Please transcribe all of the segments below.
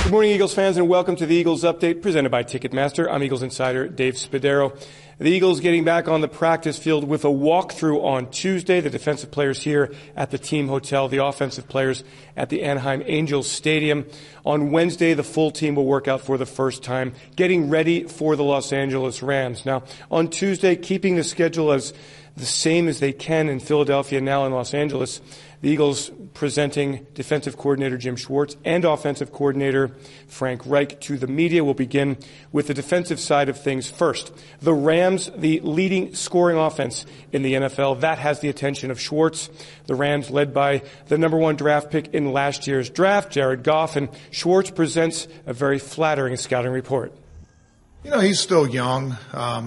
Good morning, Eagles fans, and welcome to the Eagles Update presented by Ticketmaster. I'm Eagles insider Dave Spadaro. The Eagles getting back on the practice field with a walkthrough on Tuesday. The defensive players here at the team hotel, the offensive players at the Anaheim Angels Stadium. On Wednesday, the full team will work out for the first time, getting ready for the Los Angeles Rams. Now, on Tuesday, keeping the schedule as the same as they can in Philadelphia, now in Los Angeles, the Eagles presenting defensive coordinator Jim Schwartz and offensive coordinator Frank Reich to the media. We'll begin with the defensive side of things first. The Rams, the leading scoring offense in the NFL, that has the attention of Schwartz. The Rams led by the number one draft pick in last year's draft, Jared Goff, and Schwartz presents a very flattering scouting report. He's still young.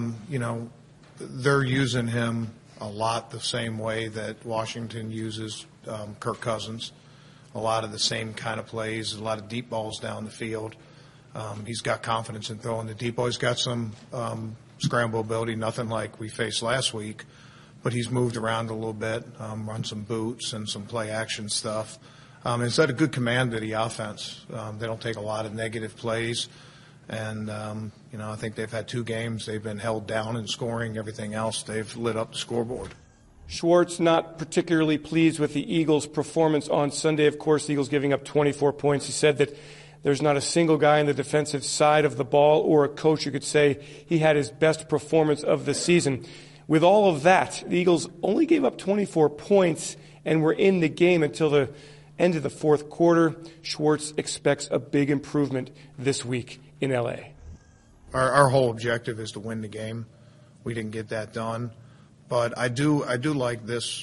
They're using him a lot the same way that Washington uses Kirk Cousins. A lot of the same kind of plays, a lot of deep balls down the field. He's got confidence in throwing the deep ball. He's got some scramble ability, nothing like we faced last week, but he's moved around a little bit, run some boots and some play action stuff. He's had a good command of the offense. They don't take a lot of negative plays. And, I think they've had 2 games. They've been held down in scoring. Everything else, they've lit up the scoreboard. Schwartz not particularly pleased with the Eagles' performance on Sunday. Of course, the Eagles giving up 24 points. He said that there's not a single guy on the defensive side of the ball or a coach who could say he had his best performance of the season. With all of that, the Eagles only gave up 24 points and were in the game until the end of the fourth quarter. Schwartz expects a big improvement this week in L.A. Our whole objective is to win the game. We didn't get that done. But I do like this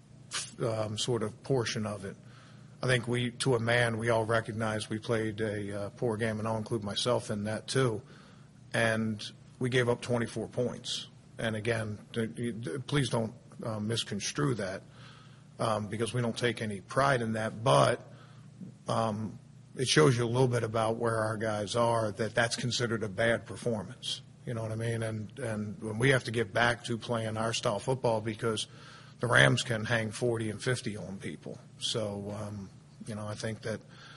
sort of portion of it. I think to a man, we all recognize we played a poor game, and I'll include myself in that too. And we gave up 24 points. And again, please don't misconstrue that because we don't take any pride in that. But it shows you a little bit about where our guys are, that's considered a bad performance. You know what I mean? And we have to get back to playing our style football because the Rams can hang 40 and 50 on people. So, I think that,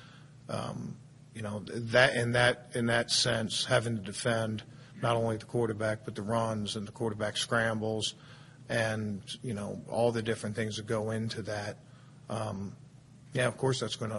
that in that sense, having to defend not only the quarterback but the runs and the quarterback scrambles and, all the different things that go into that, of course it's going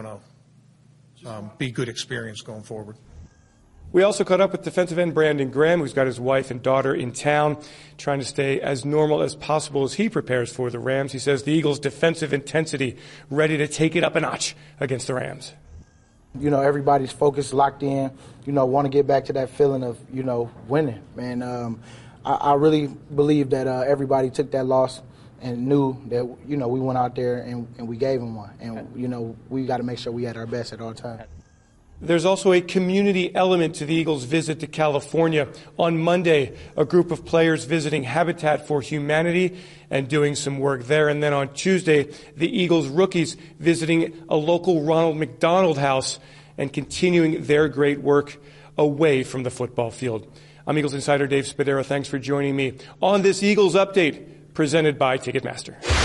to be good experience going forward. We also caught up with defensive end Brandon Graham, who's got his wife and daughter in town, trying to stay as normal as possible as he prepares for the Rams. He says the Eagles' defensive intensity ready to take it up a notch against the Rams. Everybody's focused, locked in, want to get back to that feeling of, winning. And I really believe that everybody took that loss and knew that, we went out there and we gave them one. And, we got to make sure we had our best at all times. There's also a community element to the Eagles' visit to California. On Monday, a group of players visiting Habitat for Humanity and doing some work there. And then on Tuesday, the Eagles rookies visiting a local Ronald McDonald House and continuing their great work away from the football field. I'm Eagles insider Dave Spadaro. Thanks for joining me on this Eagles Update presented by Ticketmaster.